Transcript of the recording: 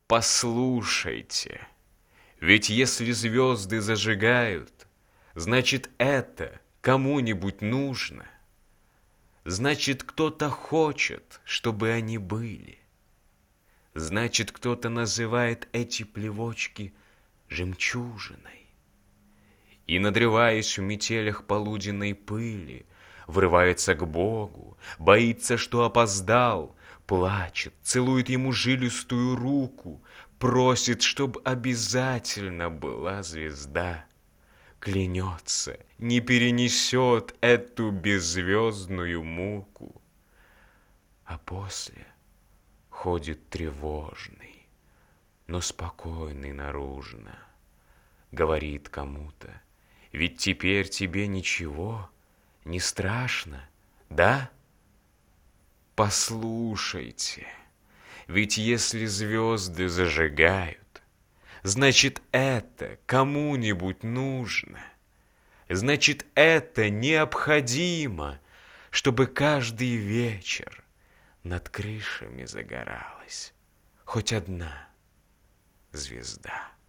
Послушайте, ведь если звезды зажигают, значит, это кому-нибудь нужно. Значит, кто-то хочет, чтобы они были. Значит, кто-то называет эти плевочки жемчужиной. И, надрываясь в метелях полуденной пыли, врывается к Богу, боится, что опоздал, плачет, целует ему жилистую руку, просит, чтоб обязательно была звезда. Клянется, не перенесет эту беззвездную муку. А после ходит тревожный, но спокойный наружно. Говорит кому-то: ведь теперь тебе ничего не страшно, да? Послушайте, ведь если звезды зажигают, значит, это кому-нибудь нужно. Значит, это необходимо, чтобы каждый вечер над крышами загоралась хоть одна звезда.